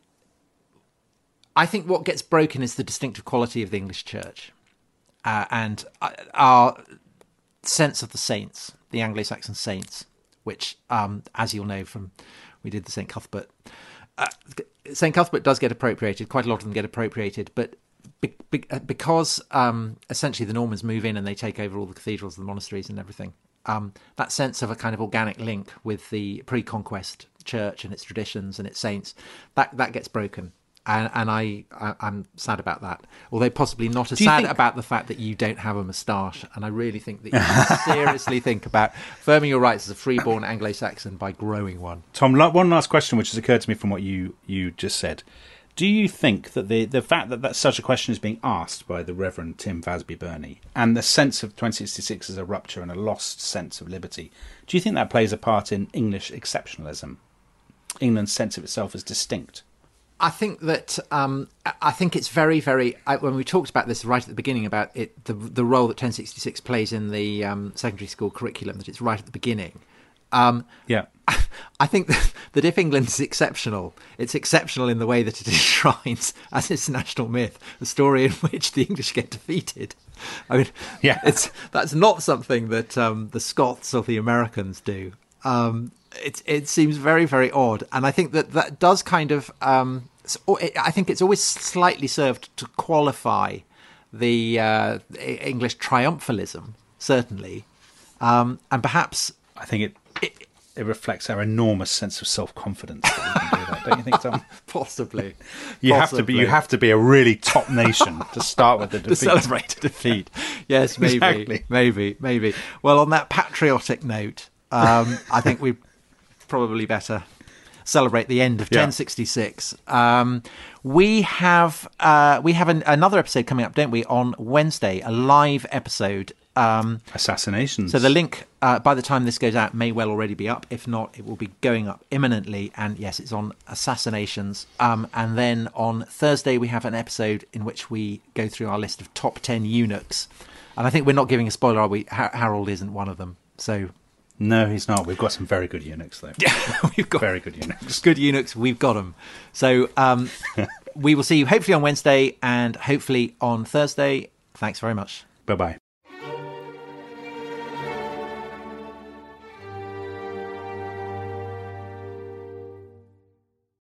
I think what gets broken is the distinctive quality of the English Church, uh, and our sense of the saints, the Anglo-Saxon saints, which, um, as you'll know from, we did the Saint Cuthbert. Uh, Saint Cuthbert does get appropriated. Quite a lot of them get appropriated, but. Be, be, because um, essentially the Normans move in and they take over all the cathedrals and the monasteries and everything, um, that sense of a kind of organic link with the pre-conquest church and its traditions and its saints, that, that gets broken. And, and I, I, I'm sad about that. Although possibly not as sad think... about the fact that you don't have a moustache. And I really think that you should seriously think about firming your rights as a freeborn Anglo-Saxon by growing one. Tom, one last question which has occurred to me from what you, you just said. Do you think that the, the fact that, that such a question is being asked by the Reverend Tim Vasby Burney and the sense of twenty sixty-six as a rupture and a lost sense of liberty, do you think that plays a part in English exceptionalism? England's sense of itself as distinct? I think that um, I think it's very, very. I, when we talked about this right at the beginning about it, the the role that ten sixty-six plays in the um, secondary school curriculum, that it's right at the beginning. Um, yeah, I think that, that if England is exceptional, it's exceptional in the way that it enshrines as its national myth a story in which the English get defeated. I mean, yeah, it's that's not something that um, the Scots or the Americans do. Um, It it seems very, very odd, and I think that that does kind of. Um, I think it's always slightly served to qualify the uh, English triumphalism, certainly, um, and perhaps I think it, it it reflects our enormous sense of self confidence that we can do that. Don't you think, Tom? Possibly. You Possibly. have to be. You have to be a really top nation to start with the defeat. To celebrate a defeat. Yes, maybe, Exactly. maybe, maybe. Well, on that patriotic note, um, I think we. Probably better celebrate the end of yeah. ten sixty-six. Um, we have uh, we have an, another episode coming up, don't we, on Wednesday, a live episode. Um, Assassinations. So the link, uh, by the time this goes out, may well already be up. If not, it will be going up imminently. And yes, it's on assassinations. Um, and then on Thursday, we have an episode in which we go through our list of top ten eunuchs. And I think we're not giving a spoiler, are we? Ha- Harold isn't one of them. So... No, he's not. We've got some very good eunuchs, though. Yeah, we've got very good eunuchs. Good eunuchs. We've got them. So um, we will see you hopefully on Wednesday and hopefully on Thursday. Thanks very much. Bye bye.